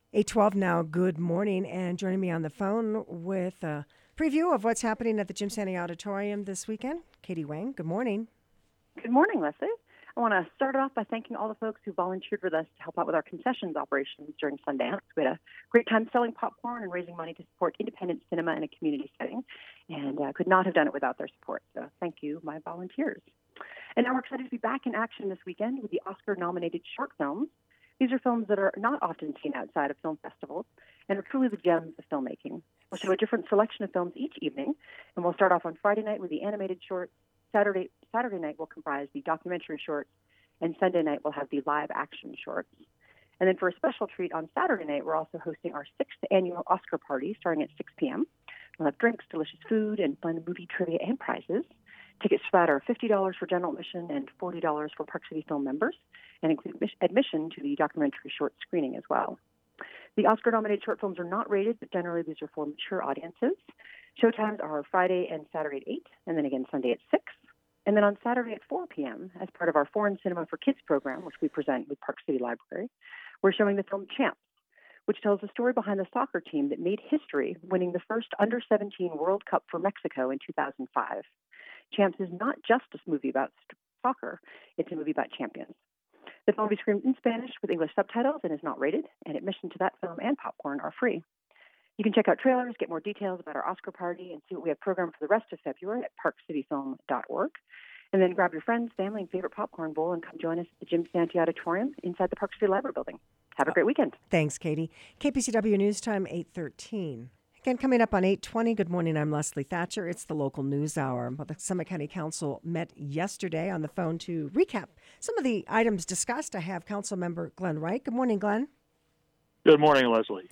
8:12 now. Good morning. And joining me on the phone with a preview of what's happening at the Jim Santy Auditorium this weekend, Katie Wang. Good morning. Good morning, Leslie. I want to start off by thanking all the folks who volunteered with us to help out with our concessions operations during Sundance. We had a great time selling popcorn and raising money to support independent cinema in a community setting, and could not have done it without their support. So thank you, my volunteers. And now we're excited to be back in action this weekend with the Oscar-nominated short films. These are films that are not often seen outside of film festivals and are truly the gems of filmmaking. We'll show a different selection of films each evening, and we'll start off on Friday night with the animated shorts. Saturday night will comprise the documentary shorts, and Sunday night will have the live action shorts. And then for a special treat on Saturday night, we're also hosting our 6th annual Oscar party starting at 6 p.m. We'll have drinks, delicious food, and fun movie trivia and prizes. Tickets for that are $50 for general admission and $40 for Park City Film members, and include admission to the documentary short screening as well. The Oscar-nominated short films are not rated, but generally these are for mature audiences. Showtimes are Friday and Saturday at 8, and then again Sunday at 6. And then on Saturday at 4 p.m., as part of our Foreign Cinema for Kids program, which we present with Park City Library, we're showing the film Champs, which tells the story behind the soccer team that made history, winning the first Under-17 World Cup for Mexico in 2005. Champs is not just a movie about soccer, it's a movie about champions. The film will be screened in Spanish with English subtitles and is not rated, and admission to that film and popcorn are free. You can check out trailers, get more details about our Oscar party, and see what we have programmed for the rest of February at parkcityfilm.org. And then grab your friends, family, and favorite popcorn bowl and come join us at the Jim Santy Auditorium inside the Park City Library building. Have a great weekend. Thanks, Katie. KPCW News Time, 8:13. Again, coming up on 8:20, good morning, I'm Leslie Thatcher. It's the local news hour. Well, the Summit County Council met yesterday on the phone to recap some of the items discussed. I have Council Member Glenn Wright. Good morning, Glenn. Good morning, Leslie.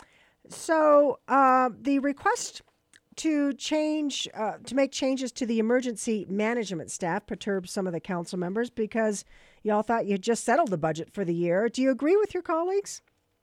So the request to make changes to the emergency management staff perturbed some of the council members because y'all thought you just settled the budget for the year. Do you agree with your colleagues?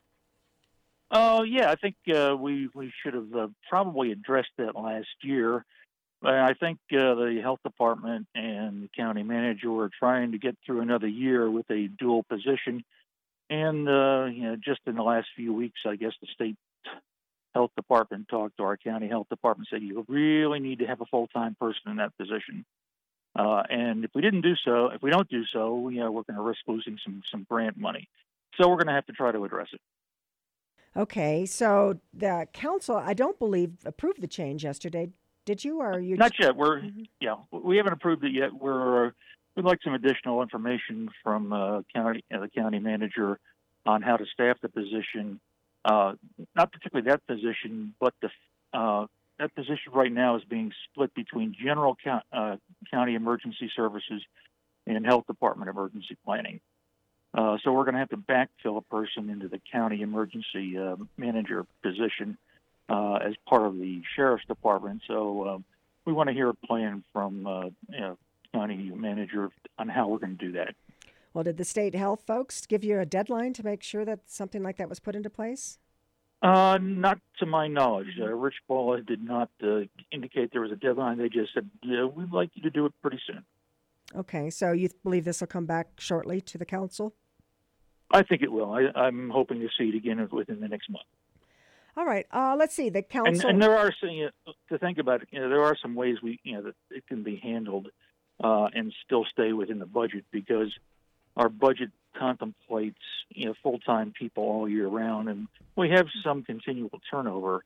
Yeah, I think we should have probably addressed that last year. I think the health department and the county manager were trying to get through another year with a dual position. And, just in the last few weeks, I guess the state health department talked to our county health department, said you really need to have a full-time person in that position. And if we don't do so, we're going to risk losing some grant money. So we're going to have to try to address it. Okay, so the council, I don't believe, approved the change yesterday. Did you, or you? Not yet. We haven't approved it yet. We'd like some additional information from the county manager on how to staff the position. Not particularly that position, but that position right now is being split between general county emergency services and health department emergency planning. So we're going to have to backfill a person into the county emergency manager position as part of the sheriff's department. So we want to hear a plan from county manager on how we're going to do that. Well, did the state health folks give you a deadline to make sure that something like that was put into place? Not to my knowledge. Rich Ball did not indicate there was a deadline. They just said, we'd like you to do it pretty soon. Okay, so you believe this will come back shortly to the council? I think it will. I'm hoping to see it again within the next month. All right. Let's see. The council... And there are, to think about it, there are some ways that it can be handled and still stay within the budget, because our budget contemplates full-time people all year round, and we have some continual turnover.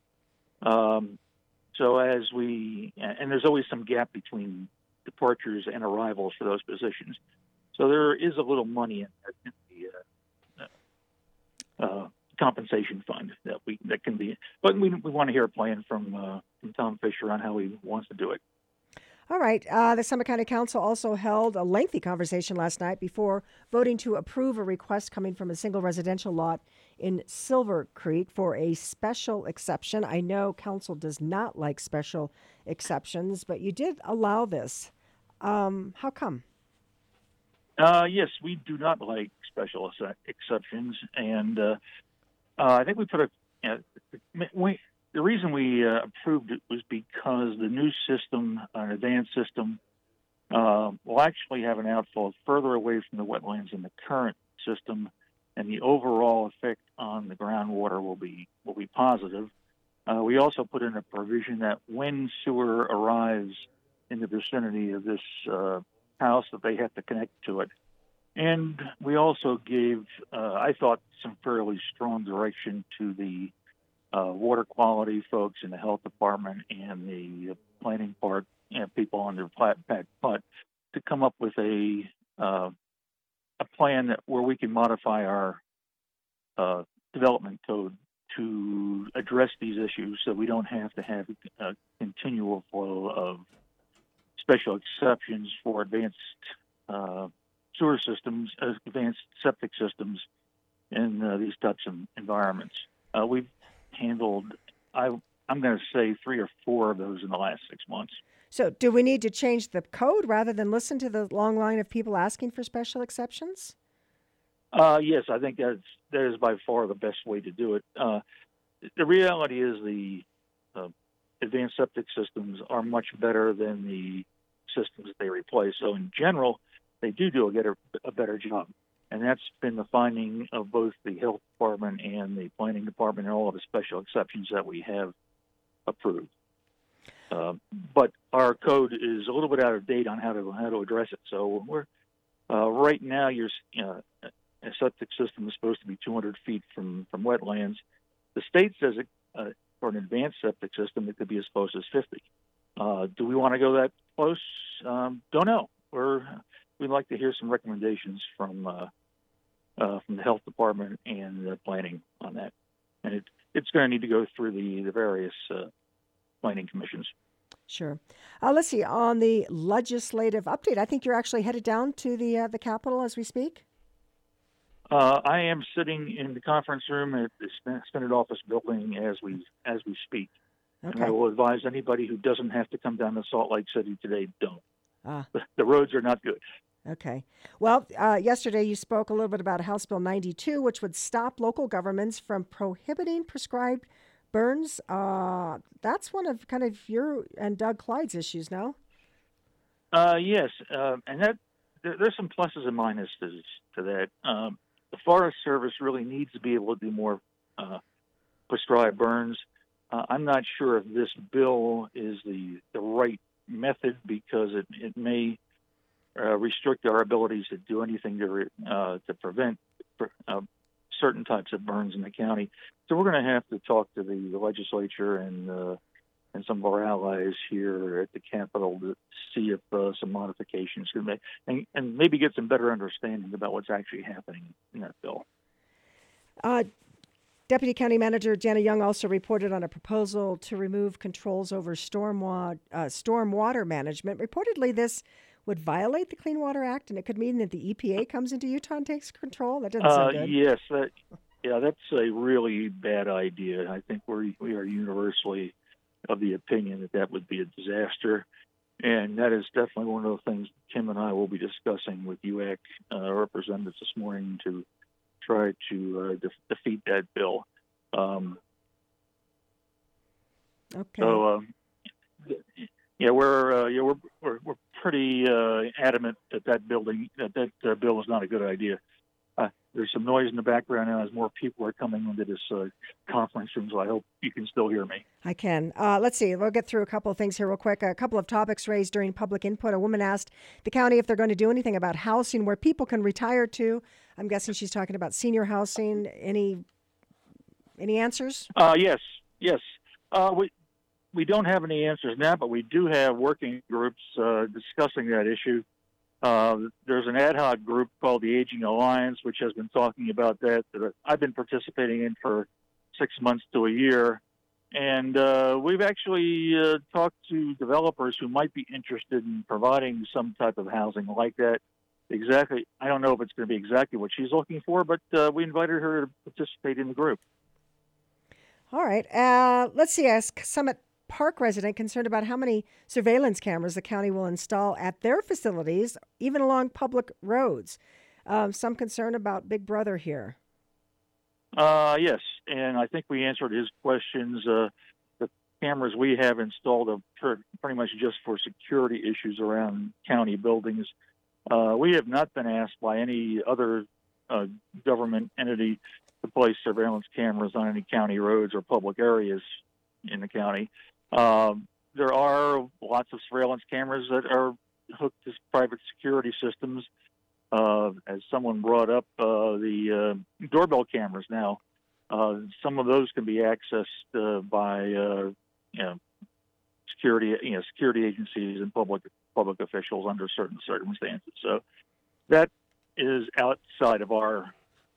So and there's always some gap between departures and arrivals for those positions. So there is a little money in the compensation fund that can be, but we want to hear a plan from Tom Fisher on how he wants to do it. All right. The Summit County Council also held a lengthy conversation last night before voting to approve a request coming from a single residential lot in Silver Creek for a special exception. I know council does not like special exceptions, but you did allow this. How come? Yes, we do not like special exceptions, and I think we put the reason we approved it was because the new system, an advanced system, will actually have an outfall further away from the wetlands than the current system, and the overall effect on the groundwater will be positive. We also put in a provision that when sewer arrives in the vicinity of this house, that they have to connect to it. And we also gave, I thought, some fairly strong direction to the water quality folks in the health department and the planning part, people under Pat to come up with a plan where we can modify our development code to address these issues, so we don't have to have a continual flow of special exceptions for advanced sewer systems, advanced septic systems in these types of environments. We've handled, I'm going to say, 3 or 4 of those in the last 6 months. So do we need to change the code rather than listen to the long line of people asking for special exceptions? Yes, I think that is by far the best way to do it. The reality is the advanced septic systems are much better than the systems that they replace. So in general, they do a better job. And that's been the finding of both the health department and the planning department and all of the special exceptions that we have approved. But our code is a little bit out of date on how to address it. So we're right now, a septic system is supposed to be 200 feet from wetlands. The state says for an advanced septic system, it could be as close as 50. Do we want to go that close? Don't know. We'd like to hear some recommendations from the health department and the planning on that. And it's going to need to go through the various planning commissions. Sure. Let's see. On the legislative update, I think you're actually headed down to the Capitol as we speak. I am sitting in the conference room at the Senate office building as we speak. Okay. And I will advise anybody who doesn't have to come down to Salt Lake City today, don't. Ah. The roads are not good. Okay. Well, yesterday you spoke a little bit about House Bill 92, which would stop local governments from prohibiting prescribed burns. That's one of kind of your and Doug Clyde's issues now. Yes, and there's some pluses and minuses to that. The Forest Service really needs to be able to do more prescribed burns. I'm not sure if this bill is the right method, because it may restrict our abilities to do anything to prevent certain types of burns in the county. So we're going to have to talk to the legislature and some of our allies here at the Capitol to see if some modifications can make, and maybe get some better understanding about what's actually happening in that bill. Deputy County Manager Jana Young also reported on a proposal to remove controls over stormwater management. Reportedly, this would violate the Clean Water Act, and it could mean that the EPA comes into Utah and takes control. That doesn't sound good. Yes, that's a really bad idea. I think we are universally of the opinion that would be a disaster, and that is definitely one of the things Kim and I will be discussing with UAC representatives this morning to try to defeat that bill. Okay. So, we're pretty adamant that bill is not a good idea. There's some noise in the background now as more people are coming into this conference room, so I hope you can still hear me. I can. Let's see. We'll get through a couple of things here real quick. A couple of topics raised during public input. A woman asked the county if they're going to do anything about housing where people can retire to. I'm guessing she's talking about senior housing. Any answers? Yes. We don't have any answers now, but we do have working groups discussing that issue. There's an ad hoc group called the Aging Alliance, which has been talking about that I've been participating in for 6 months to a year. And we've actually talked to developers who might be interested in providing some type of housing like that. Exactly. I don't know if it's going to be exactly what she's looking for, but we invited her to participate in the group. All right. Let's see. Ask Summit Park resident concerned about how many surveillance cameras the county will install at their facilities, even along public roads. Some concern about Big Brother here. Yes, and I think we answered his questions. The cameras we have installed are pretty much just for security issues around county buildings. We have not been asked by any other government entity to place surveillance cameras on any county roads or public areas in the county. There are lots of surveillance cameras that are hooked to private security systems. As someone brought up, the doorbell cameras now, some of those can be accessed by security agencies and public officials under certain circumstances. So that is outside of our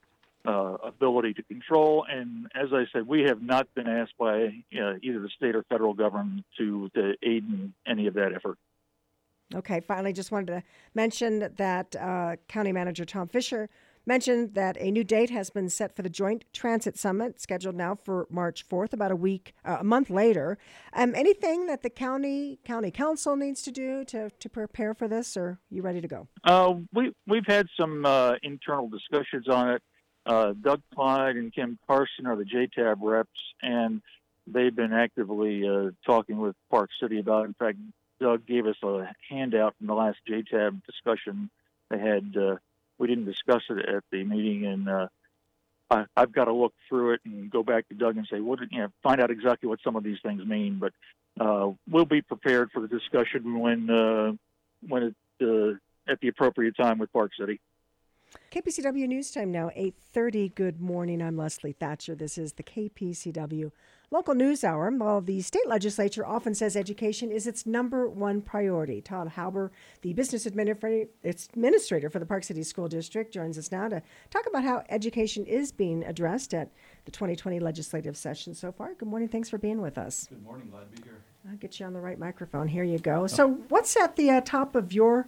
ability to control. And as I said, we have not been asked by either the state or federal government to aid in any of that effort. Okay, finally, just wanted to mention that County Manager Tom Fisher mentioned that a new date has been set for the Joint Transit Summit, scheduled now for March 4th, about a month later. Anything that the county council needs to do to prepare for this, or are you ready to go? We've had some internal discussions on it. Doug Clyde and Kim Carson are the JTAB reps, and they've been actively talking with Park City about it. In fact, Doug gave us a handout from the last JTAB discussion they had. We didn't discuss it at the meeting, and I've got to look through it and go back to Doug and say, find out exactly what some of these things mean. But we'll be prepared for the discussion when at the appropriate time with Park City. KPCW News Time now, 8:30. Good morning. I'm Leslie Thatcher. This is the KPCW Local News Hour. While the state legislature often says education is its number one priority, Todd Hauber, the business administrator for the Park City School District, joins us now to talk about how education is being addressed at the 2020 legislative session so far. Good morning. Thanks for being with us. Good morning. Glad to be here. I'll get you on the right microphone. Here you go. So what's at the top of your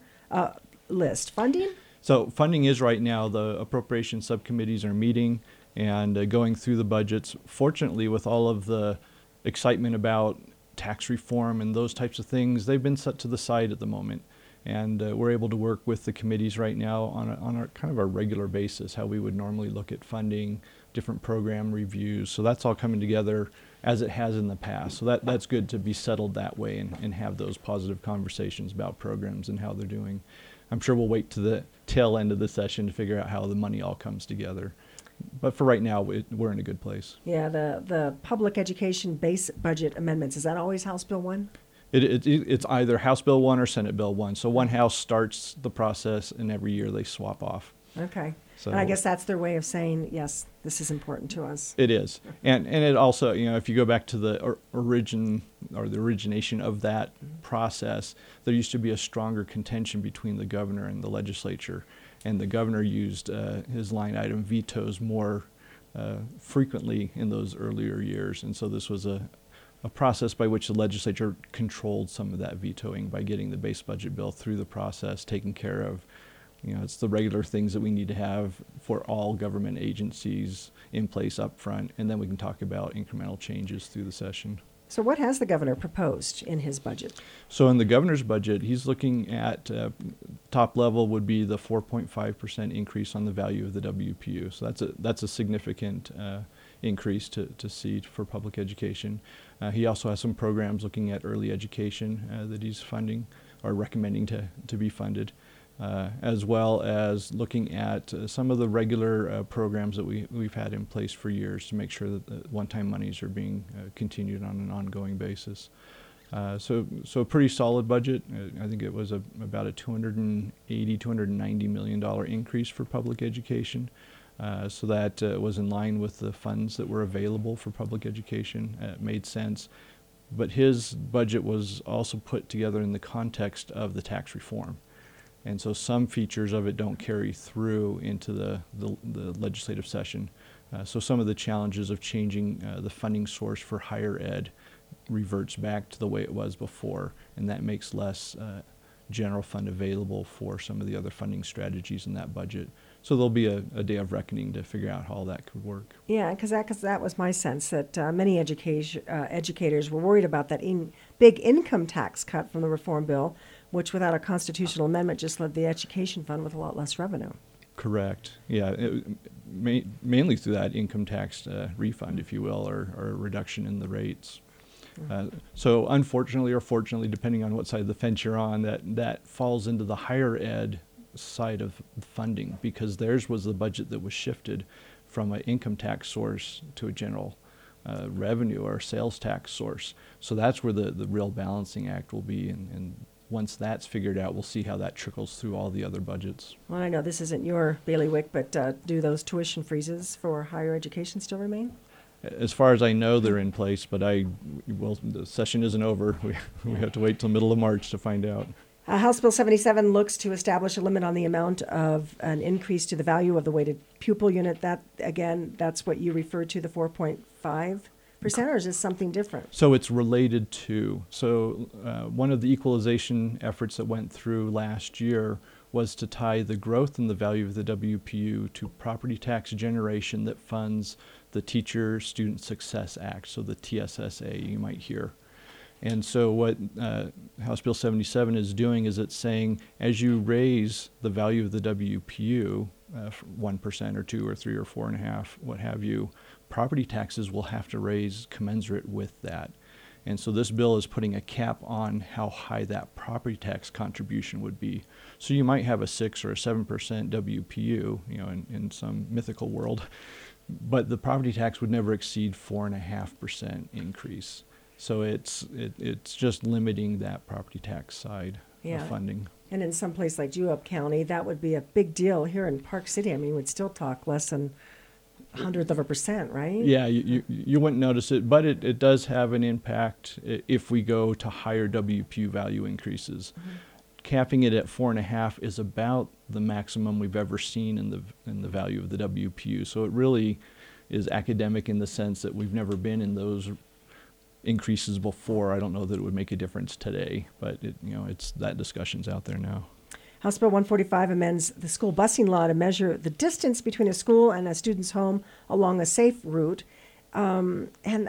list? Funding? So funding is right now. The appropriation subcommittees are meeting and going through the budgets. Fortunately, with all of the excitement about tax reform and those types of things, they've been set to the side at the moment. And we're able to work with the committees right now on a kind of a regular basis, how we would normally look at funding, different program reviews. So that's all coming together as it has in the past. So that's good to be settled that way and have those positive conversations about programs and how they're doing. I'm sure we'll wait to the tail end of the session to figure out how the money all comes together. But for right now, we're in a good place. Yeah, the public education base budget amendments, is that always House Bill 1? It's either House Bill 1 or Senate Bill 1. So one house starts the process, and every year they swap off. Okay. So, and I guess that's their way of saying, yes, this is important to us. It is. And it also, if you go back to the origination of that process, there used to be a stronger contention between the governor and the legislature. And the governor used his line item vetoes more frequently in those earlier years. And so this was a process by which the legislature controlled some of that vetoing by getting the base budget bill through the process, taken care of. It's the regular things that we need to have for all government agencies in place up front, and then we can talk about incremental changes through the session. So what has the governor proposed in his budget? So in the governor's budget, he's looking at top level would be the 4.5% increase on the value of the WPU. So that's a significant increase to see for public education. He also has some programs looking at early education that he's funding or recommending to be funded. As well as looking at some of the regular programs that we've had in place for years to make sure that the one-time monies are being continued on an ongoing basis. So a pretty solid budget. I think it was about a $290 million increase for public education. So that was in line with the funds that were available for public education. It made sense. But his budget was also put together in the context of the tax reform. And so some features of it don't carry through into the legislative session. So some of the challenges of changing the funding source for higher ed reverts back to the way it was before, and that makes less general fund available for some of the other funding strategies in that budget. So there'll be a day of reckoning to figure out how all that could work. Yeah, because that was my sense, that many educators were worried about that big income tax cut from the reform bill, which without a constitutional amendment just left the education fund with a lot less revenue. Correct. Yeah, mainly through that income tax refund, if you will, or a reduction in the rates. So unfortunately or fortunately, depending on what side of the fence you're on, that falls into the higher ed side of funding, because theirs was the budget that was shifted from an income tax source to a general revenue or sales tax source. So that's where the real balancing act will be, and once that's figured out, we'll see how that trickles through all the other budgets. Well, I know this isn't your bailiwick, but do those tuition freezes for higher education still remain? As far as I know, they're in place, but the session isn't over. We have to wait till middle of March to find out. House Bill 77 looks to establish a limit on the amount of an increase to the value of the weighted pupil unit. That, again, that's what you referred to, the 4.5%, or is this something different? So it's related to. So one of the equalization efforts that went through last year was to tie the growth in the value of the WPU to property tax generation that funds the Teacher Student Success Act, so the TSSA you might hear. And so what House Bill 77 is doing is it's saying, as you raise the value of the WPU, 1% or 2 or 3 or 4.5, what have you, property taxes will have to raise commensurate with that. And so this bill is putting a cap on how high that property tax contribution would be. So you might have a 6 or a 7% WPU, in some mythical world, but the property tax would never exceed 4.5% increase. So it's just limiting that property tax side of funding. And in some place like Juab County, that would be a big deal. Here in Park City, I mean, we'd still talk less than 0.1%, right? Yeah, you wouldn't notice it, but it does have an impact if we go to higher WPU value increases. Mm-hmm. Capping it at 4.5 is about the maximum we've ever seen in the value of the WPU. So it really is academic in the sense that we've never been in those increases before. I don't know that it would make a difference today, but it's that discussion's out there now. House Bill 145 amends the school busing law to measure the distance between a school and a student's home along a safe route. And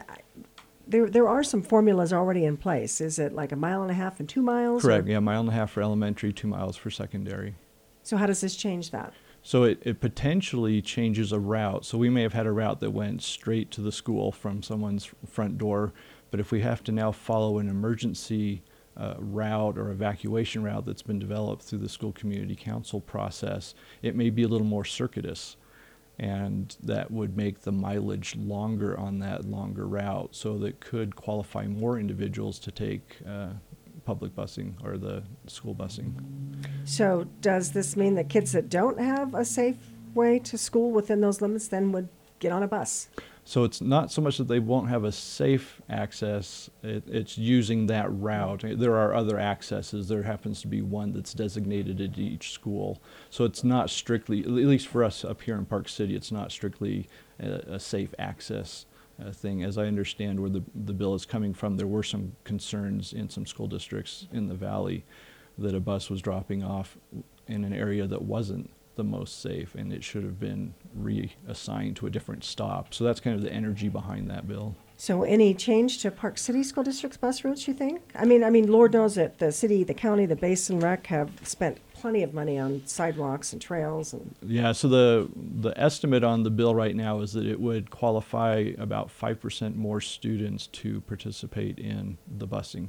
there are some formulas already in place. Is it like 1.5 miles and 2 miles? Correct. Yeah, 1.5 miles for elementary, 2 miles for secondary. So how does this change that? So it potentially changes a route. So we may have had a route that went straight to the school from someone's front door, but if we have to now follow an emergency route or evacuation route that's been developed through the school community council process, it may be a little more circuitous, and that would make the mileage longer on that longer route, so that could qualify more individuals to take public busing or the school busing. So does this mean that kids that don't have a safe way to school within those limits then would get on a bus? So it's not so much that they won't have a safe access, it's using that route. There are other accesses. There happens to be one that's designated at each school. So it's not strictly, at least for us up here in Park City, it's not strictly a safe access thing. As I understand where the bill is coming from, there were some concerns in some school districts in the valley that a bus was dropping off in an area that wasn't the most safe, and it should have been reassigned to a different stop. So that's kind of the energy behind that bill. So any change to Park City School District's bus routes, you think? I mean, Lord knows that the city, the county, the Basin Rec have spent plenty of money on sidewalks and trails. And yeah, so the estimate on the bill right now is that it would qualify about 5% more students to participate in the busing.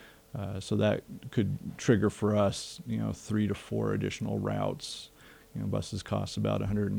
So that could trigger for us, 3 to 4 additional routes. Buses cost about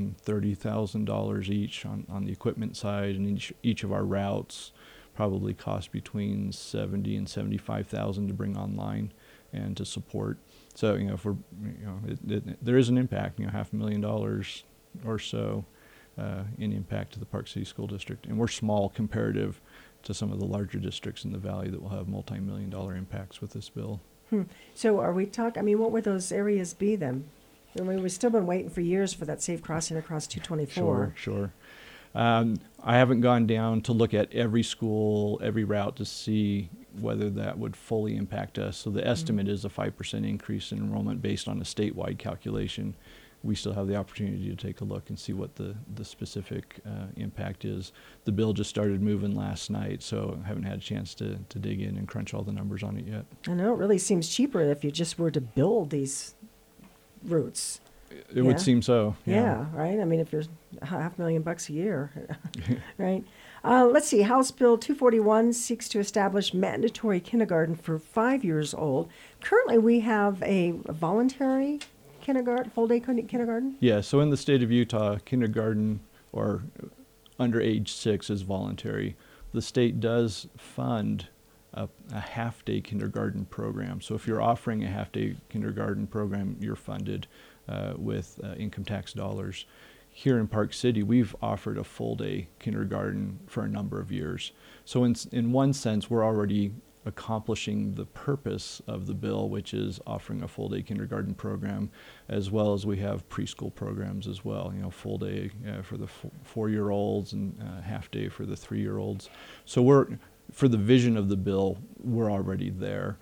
$130,000 each on the equipment side, and each of our routes probably cost between $70,000 and $75,000 to bring online and to support. So if we're there is an impact, $500,000 or so in impact to the Park City School District, and we're small comparative to some of the larger districts in the valley that will have multi-million-dollar impacts with this bill. So are we talking? What would those areas be then? I mean, we've still been waiting for years for that safe crossing across 224. Sure. I haven't gone down to look at every school, every route to see whether that would fully impact us. So the estimate is a 5% increase in enrollment based on a statewide calculation. We still have the opportunity to take a look and see what the specific impact is. The bill just started moving last night, so I haven't had a chance to dig in and crunch all the numbers on it yet. I know it really seems cheaper if you just were to build these routes. It would seem so. Yeah, right? I mean, if you're $500,000 a year, right? Let's see. House Bill 241 seeks to establish mandatory kindergarten for 5 years old. Currently, we have a voluntary kindergarten, full day kindergarten? Yeah, so in the state of Utah, kindergarten or under age 6 is voluntary. The state does fund a half-day kindergarten program. So if you're offering a half-day kindergarten program, you're funded with income tax dollars. Here in Park City, we've offered a full-day kindergarten for a number of years. So in one sense, we're already accomplishing the purpose of the bill, which is offering a full-day kindergarten program, as well as we have preschool programs as well. You know, full day for the 4-year-olds and half day for the 3-year-olds. So for the vision of the bill, we're already there.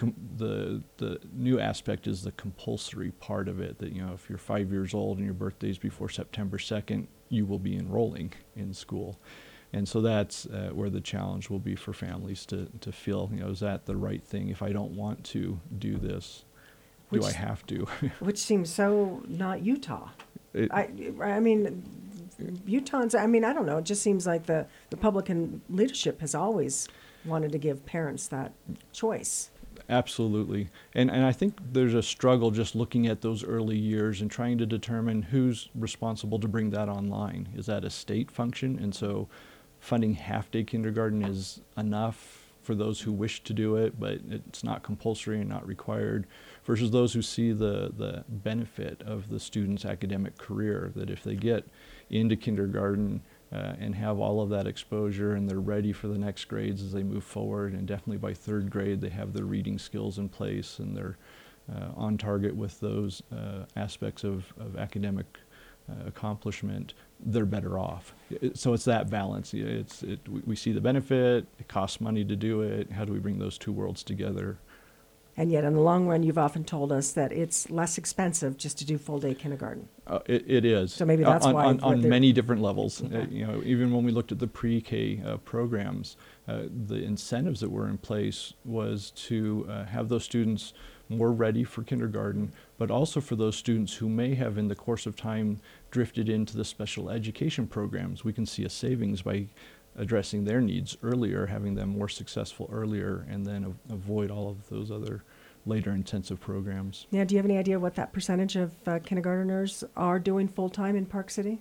The new aspect is the compulsory part of it. That, you know, if you're 5 years old and your birthday's before September 2nd, you will be enrolling in school. And so that's where the challenge will be for families to feel, you know, is that the right thing? If I don't want to do this, do I have to? Which seems so not Utah. It- I mean, Utahns, I mean, I don't know. It just seems like the Republican leadership has always wanted to give parents that choice. Absolutely. And I think there's a struggle just looking at those early years and trying to determine who's responsible to bring that online. Is that a state function? And so funding half-day kindergarten is enough for those who wish to do it, but it's not compulsory and not required, versus those who see the benefit of the student's academic career, that if they get into kindergarten and have all of that exposure and they're ready for the next grades as they move forward, and definitely by 3rd grade they have their reading skills in place and they're on target with those aspects of academic accomplishment, they're better off. So it's that balance. We see the benefit, it costs money to do it, how do we bring those two worlds together? And yet, in the long run, you've often told us that it's less expensive just to do full-day kindergarten. It is. So maybe that's why on many different levels. Okay. You know, even when we looked at the pre-K programs, the incentives that were in place was to have those students more ready for kindergarten, but also for those students who may have, in the course of time, drifted into the special education programs. We can see a savings by addressing their needs earlier, having them more successful earlier, and then avoid all of those other later intensive programs. Yeah, do you have any idea what that percentage of kindergartners are doing full-time in Park City?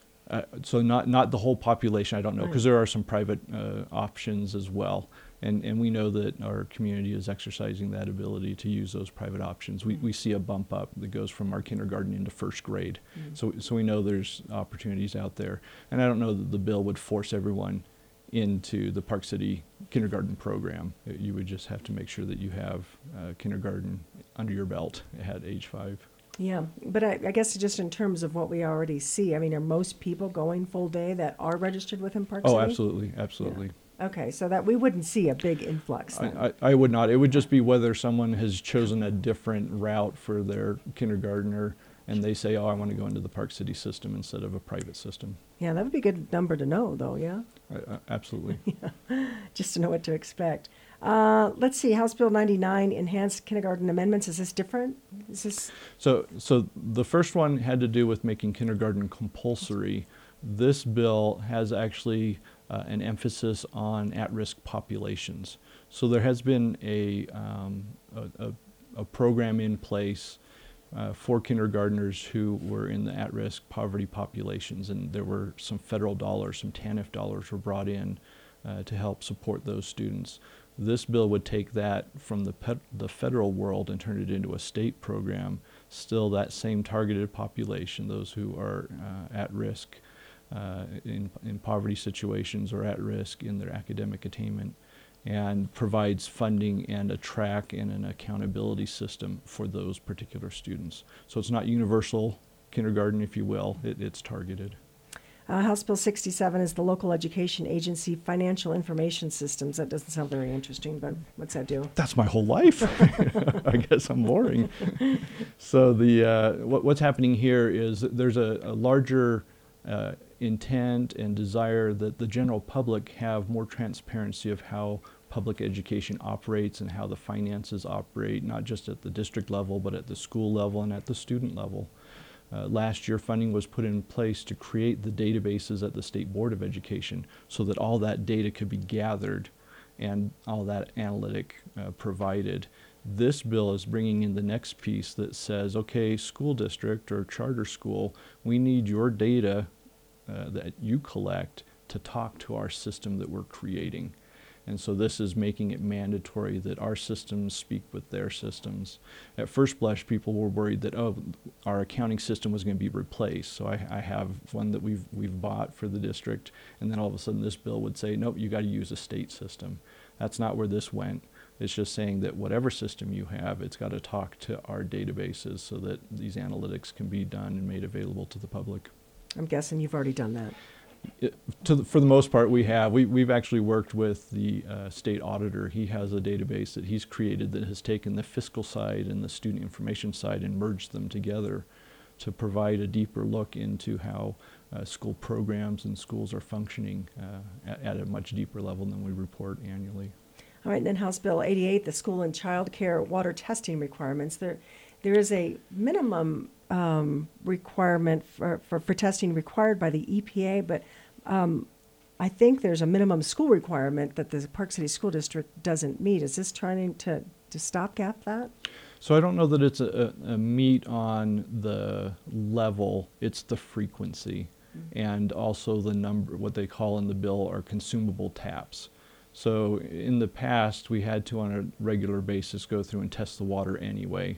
So not the whole population, I don't know, Right. because there are some private options as well. And we know that our community is exercising that ability to use those private options. We see a bump up that goes from our kindergarten into 1st grade. So we know there's opportunities out there. And I don't know that the bill would force everyone into the Park City kindergarten program. You would just have to make sure that you have kindergarten under your belt at age 5. Yeah, but I guess just in terms of what we already see, I mean, are most people going full day that are registered within Park City? Oh, absolutely, absolutely. Okay, so that we wouldn't see a big influx then. I would not. It would just be whether someone has chosen a different route for their kindergartner and they say, oh, I want to go into the Park City system instead of a private system. Yeah, that would be a good number to know, though, yeah? Absolutely. Just to know what to expect. Let's see, House Bill 99, Enhanced Kindergarten Amendments. Is this different? Is this... So the first one had to do with making kindergarten compulsory. This bill has actually an emphasis on at-risk populations. So there has been a program in place for kindergartners who were in the at-risk poverty populations, and there were some federal dollars, some TANF dollars were brought in to help support those students. This bill would take that from the federal world and turn it into a state program, still that same targeted population, those who are at risk in poverty situations or at risk in their academic attainment, and provides funding and a track and an accountability system for those particular students. So it's not universal kindergarten, if you will, it's targeted. House Bill 67 is the Local Education Agency Financial Information Systems. That doesn't sound very interesting, but what's that do? That's my whole life. I guess I'm boring. So what's happening here is that there's a larger intent and desire that the general public have more transparency of how public education operates and how the finances operate, not just at the district level, but at the school level and at the student level. Last year, funding was put in place to create the databases at the State Board of Education so that all that data could be gathered and all that analytic provided. This bill is bringing in the next piece that says, okay, school district or charter school, we need your data that you collect to talk to our system that we're creating. And so this is making it mandatory that our systems speak with their systems. At first blush, people were worried that, oh, our accounting system was going to be replaced. So I have one that we've bought for the district, and then all of a sudden this bill would say, nope, you got to use a state system. That's not where this went. It's just saying that whatever system you have, it's got to talk to our databases so that these analytics can be done and made available to the public. I'm guessing you've already done that. For the most part, we have. We've actually worked with the state auditor. He has a database that he's created that has taken the fiscal side and the student information side and merged them together to provide a deeper look into how school programs and schools are functioning at a much deeper level than we report annually. All right, and then House Bill 88, the school and child care water testing requirements. There is a minimum requirement for testing required by the EPA, but I think there's a minimum school requirement that the Park City School District doesn't meet. Is this trying to stopgap that? So I don't know that it's a meet on the level, it's the frequency, and also the number, what they call in the bill are consumable taps. So in the past, we had to on a regular basis go through and test the water anyway.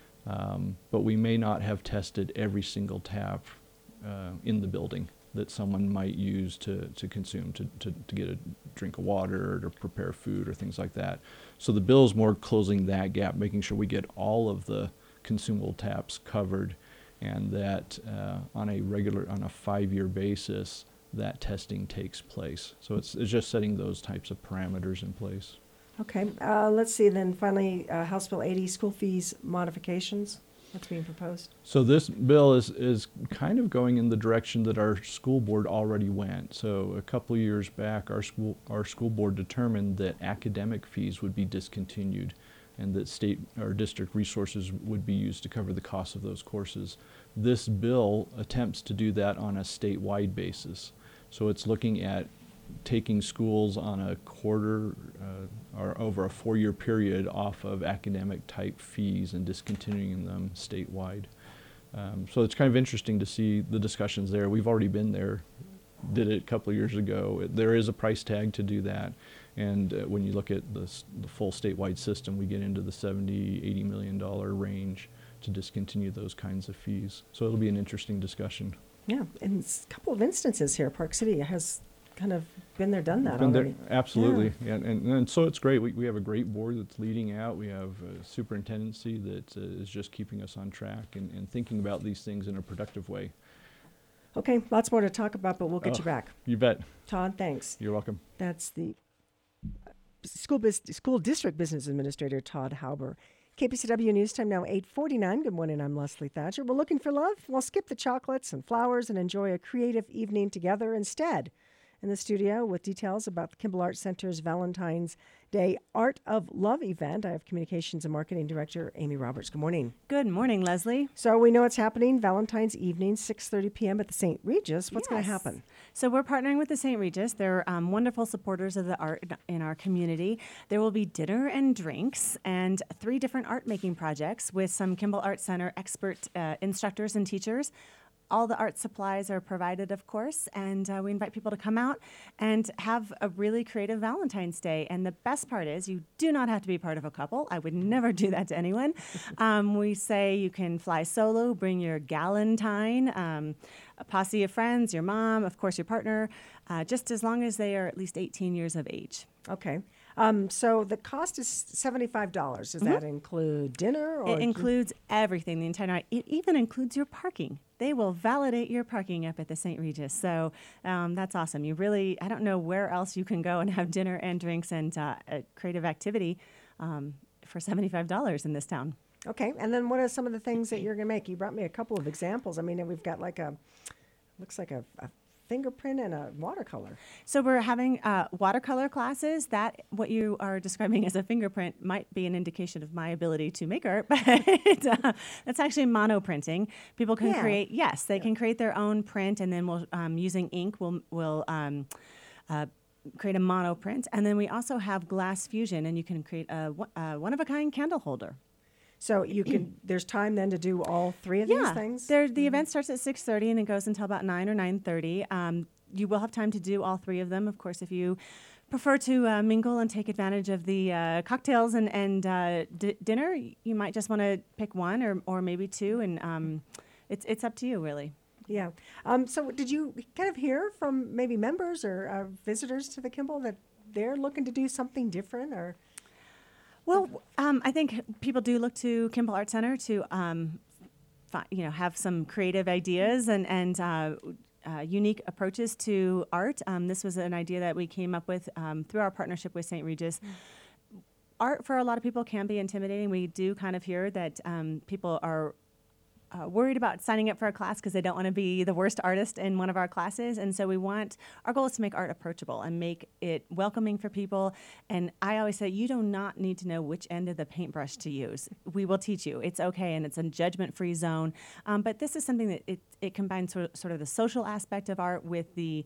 But we may not have tested every single tap in the building that someone might use to consume, to get a drink of water or to prepare food or things like that. So the bill is more closing that gap, making sure we get all of the consumable taps covered, and that on a 5-year basis, that testing takes place. So it's just setting those types of parameters in place. Okay, let's see then finally, House Bill 80, school fees modifications. What's being proposed? So this bill is kind of going in the direction that our school board already went. So a couple of years back, our school board determined that academic fees would be discontinued and that state or district resources would be used to cover the cost of those courses. This bill attempts to do that on a statewide basis. So it's looking at taking schools on a quarter or over a 4-year period off of academic type fees and discontinuing them statewide. So it's kind of interesting to see the discussions there. We've already been there, did it a couple of years ago. There is a price tag to do that. And when you look at the full statewide system, we get into the $70–80 million range to discontinue those kinds of fees. So it'll be an interesting discussion. Yeah, in a couple of instances here, Park City has kind of been there, done that already. Absolutely, yeah. And so it's great. We have a great board that's leading out. We have a superintendency that is just keeping us on track and thinking about these things in a productive way. Okay, lots more to talk about, but we'll get you back. You bet. Todd, thanks. You're welcome. That's the school district business administrator, Todd Hauber. KPCW News Time now 8:49. Good morning, I'm Leslie Thatcher. We're looking for love? Well, skip the chocolates and flowers and enjoy a creative evening together instead. In the studio with details about the Kimball Arts Center's Valentine's Day Art of Love event, I have Communications and Marketing Director Amy Roberts. Good morning. Good morning, Leslie. So we know it's happening Valentine's evening, 6:30 p.m. at the St. Regis. What's going to Yes. happen? So we're partnering with the St. Regis. They're wonderful supporters of the art in our community. There will be dinner and drinks and 3 different art making projects with some Kimball Arts Center expert instructors and teachers. All the art supplies are provided, of course, and we invite people to come out and have a really creative Valentine's Day. And the best part is you do not have to be part of a couple. I would never do that to anyone. We say you can fly solo, bring your galentine, a posse of friends, your mom, of course your partner, just as long as they are at least 18 years of age. Okay. So the cost is $75. Does that include dinner? Or It includes everything, the entire night. It even includes your parking. They will validate your parking up at the St. Regis. So that's awesome. You really, I don't know where else you can go and have dinner and drinks and a creative activity for $75 in this town. Okay. And then what are some of the things that you're going to make? You brought me a couple of examples. I mean, we've got looks like a fingerprint and a watercolor. So we're having watercolor classes. That what you are describing as a fingerprint might be an indication of my ability to make art, but that's actually monoprinting. People can create, they can create their own print, and then we'll using ink, we'll create a monoprint. And then we also have glass fusion, and you can create a one-of-a-kind candle holder. So you can. There's time then to do all three of these things. The event starts at 6:30 and it goes until about 9 or 9:30. You will have time to do all three of them. Of course, if you prefer to mingle and take advantage of the cocktails and dinner, you might just want to pick one or maybe two, and it's up to you, really. Yeah. So did you kind of hear from maybe members or visitors to the Kimball that they're looking to do something different or? Well, I think people do look to Kimball Art Center to, have some creative ideas and unique approaches to art. This was an idea that we came up with through our partnership with St. Regis. Art for a lot of people can be intimidating. We do kind of hear that people are worried about signing up for a class because they don't want to be the worst artist in one of our classes. And so our goal is to make art approachable and make it welcoming for people. And I always say, you do not need to know which end of the paintbrush to use. We will teach you. It's okay, and it's a judgment-free zone. But this is something that it combines sort of the social aspect of art with the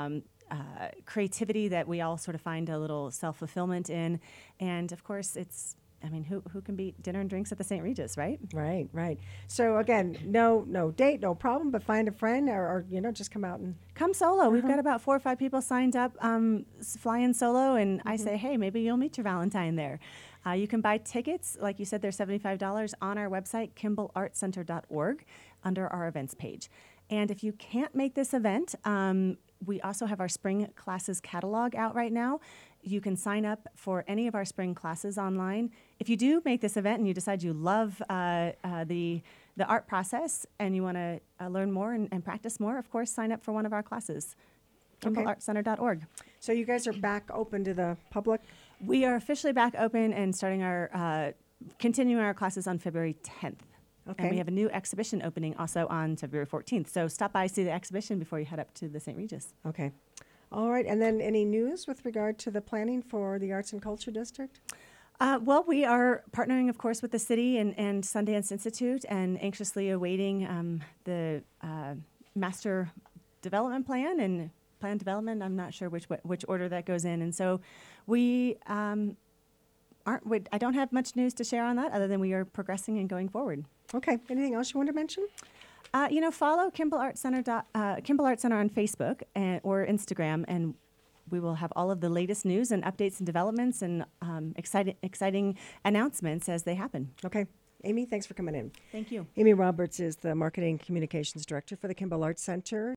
creativity that we all sort of find a little self-fulfillment in. And, of course, who can beat dinner and drinks at the St. Regis, right? Right. So again, no date, no problem, but find a friend or just come out and come solo. We've got about 4 or 5 people signed up, flying solo, and I say, hey, maybe you'll meet your Valentine there. You can buy tickets, like you said, they're $75 on our website, KimballArtCenter.org, under our events page. And if you can't make this event, we also have our spring classes catalog out right now. You can sign up for any of our spring classes online. If you do make this event and you decide you love the art process and you want to learn more and practice more, of course, sign up for one of our classes, KimballArtCenter.org. So you guys are back open to the public? We are officially back open and continuing our classes on February 10th. Okay. And we have a new exhibition opening also on February 14th. So stop by, see the exhibition before you head up to the St. Regis. Okay. All right. And then any news with regard to the planning for the Arts and Culture District? Well, we are partnering, of course, with the city and Sundance Institute and anxiously awaiting the master development plan and plan development. I'm not sure which order that goes in. And so I don't have much news to share on that other than we are progressing and going forward. Okay. Anything else you want to mention? Follow Kimball Art Center on Facebook or Instagram, and we will have all of the latest news and updates and developments and exciting announcements as they happen. Okay. Amy, thanks for coming in. Thank you. Amy Roberts is the Marketing Communications Director for the Kimball Art Center.